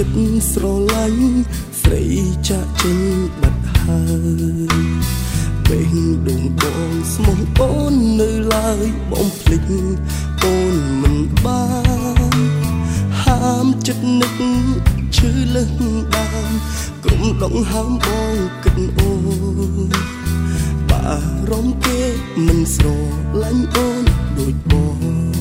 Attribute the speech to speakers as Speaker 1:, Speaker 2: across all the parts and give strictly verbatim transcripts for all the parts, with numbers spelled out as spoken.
Speaker 1: ចិត្តស្រឡាញ់ស្រីចាក់ចេញបាត់ហើយពេលដងបងស្មោះអូននៅឡើយបងភ្លេចអូនមិនបានហាមចិត្តនឹកឈឺលឹងដាមក្រុមដងហាមបងគិតអូនបារម្ភគេមិនស្រឡាញ់អូនដូចបង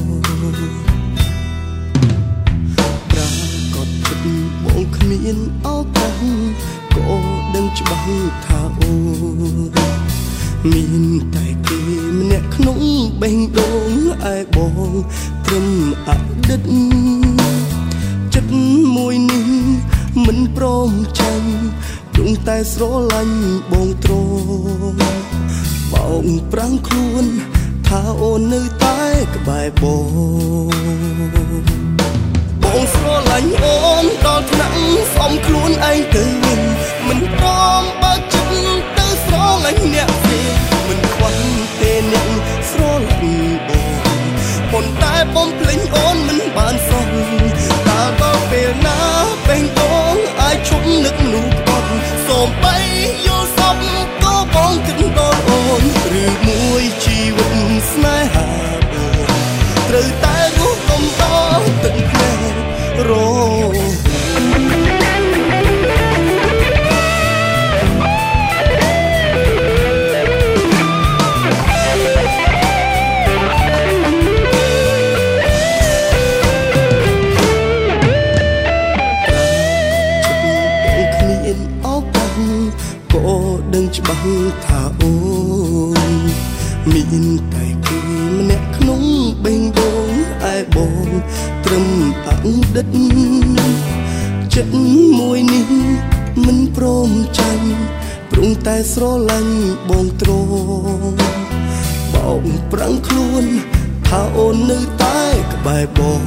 Speaker 1: ប្រាកដគិតបងគ្មានឱកាសក៏ដឹងច្បាស់ថាអូនមានតែគេម្នាក់ក្នុងបេះដូងឯបងត្រឹមអតីតចិត្តមួយនេះមិនព្រមចាញ់ព្រមតែស្រឡាញ់បងត្រង់បោកប្រាំងខ្លួនថាអូននៅតែក្បែរបងបងស្រឡាញ់អូនដល់ថ្នាក់ស្អមខ្លួនឯងទៅវិញមិនព្រមបើចិត្តទៅស្រឡាញ់អ្នកផ្សេងមិនខ្វះទេអ្នកស្រឡាញ់បងប៉ុន្តែបងភ្លេចអូនមិនបានសោះតើដល់ពេលណាបេះដូងអាចឈប់នឹកនោះអត់សូមបីយល់សពក៏បងគិតដល់អូនឬមួយជីវិតស្នេហាបងត្រូវតែរស់កុំដល់ទឹកភ្នែករក៏ដឹងច្បាស់ថាអូនមានតែគេម្នាក់ក្នុងបេះដូងឯបងត្រឹមអតីតចិត្តមួយនេះមិនព្រមចាញ់ព្រមតែស្រឡាញ់បងត្រង់បោកប្រាំងខ្លួនថាអូននៅតែក្បែរបង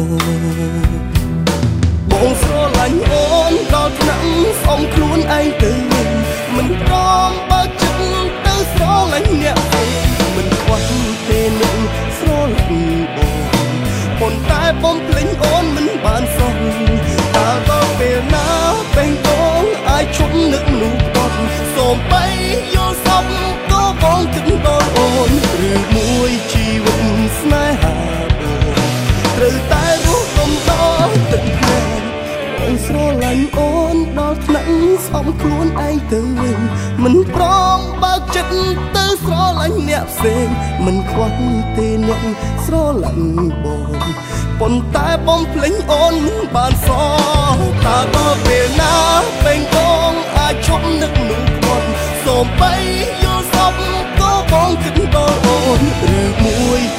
Speaker 1: បងស្រឡាញ់អូនដល់ថ្នាក់ស្អមខ្លួនឯងទៅវិញមិនព្រមបើចិត្តទៅស្រឡាញ់អ្នកផ្សេងមិនខ្វះទេអ្នកស្រឡាញ់បងប៉ុន្តែបងភ្លេចអូនមិនបានសោះតើដល់ពេលណាបេះដូងអាចឈប់នឹកនោះអត់សូមបីយល់សពក៏បងគិតដល់អូនឬមួយជីវិតស្នេហាបងត្រូវតែរស់កុំដល់ទឹកភ្នែកបងស្រឡាញ់អូនដល់ថ្នាក់ស្អមខ្លួនឯងទៅវិញមិនព្រមបើកចិត្តទៅស្រឡាញ់អ្នកផ្សេងមិនខ្វះទេអ្នកស្រឡាញ់បងប៉ុន្តែបងភ្លេចអូនមិនបានសោះតើដល់ពេលណាបេះដូងអាចឈប់នឹកនោះគាត់សូមបីយល់សពក៏បងគិតដល់អូនឬមួយ